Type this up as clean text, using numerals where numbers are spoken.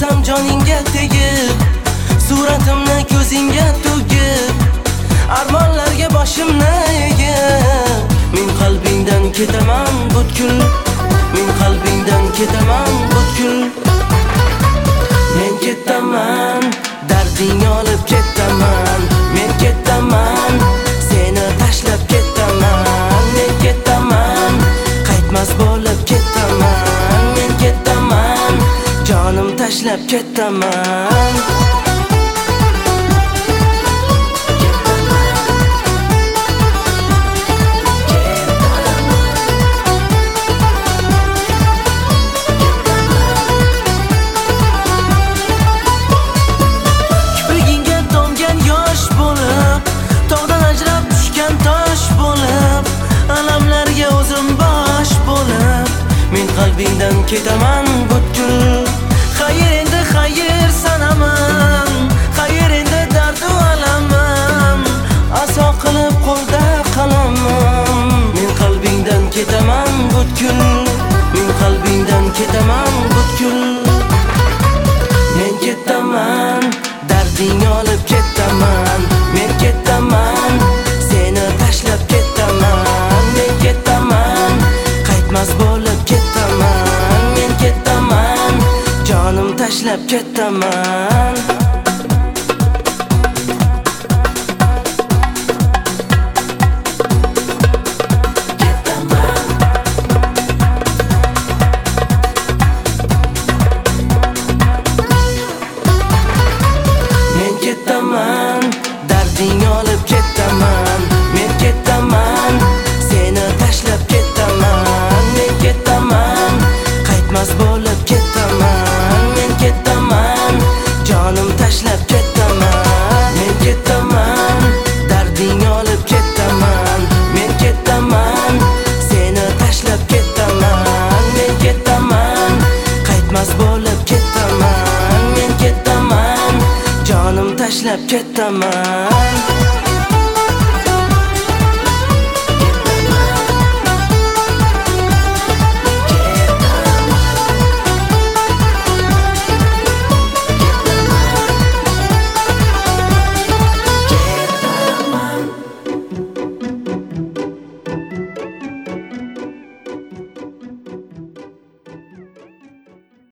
O'lsam joningga tegib, suratimni ko'zingga tugib, armonlarga boshimni egib, men qalbingdan ketaman butkul, men qalbingdan ketaman butkul. Men ketaman, darding olib ketaman, men ketaman, seni tashlab ketaman, men ketaman, qaytmas bo'lib ketaman, men ketaman, jonim tashlab ketaman. Qalbingdan ketaman butkul. Xayr endi xayr sanaman, xayr endi dardu alamam, aso qilib qo'lda qalamam. Men qalbingdan ketaman butkul, men qalbingdan ketaman butkul. Men ketaman, darding olib ketaman, men ketaman, seni tashlab ketaman, men ketaman, qaytmas bo'lib ketaman, men ketaman, jonim tashlab ketaman. Men ketaman, darding olib ketaman, men ketaman, seni tashlab ketaman, men ketaman, qaytmas bo'lib ketaman, men ketaman, jonim tashlab ketaman, men ketaman, darding olib ketaman, men ketaman, seni tashlab ketaman, men ketaman, qaytmas bo'lib ketaman, men ketaman, jonim tashlab ketaman.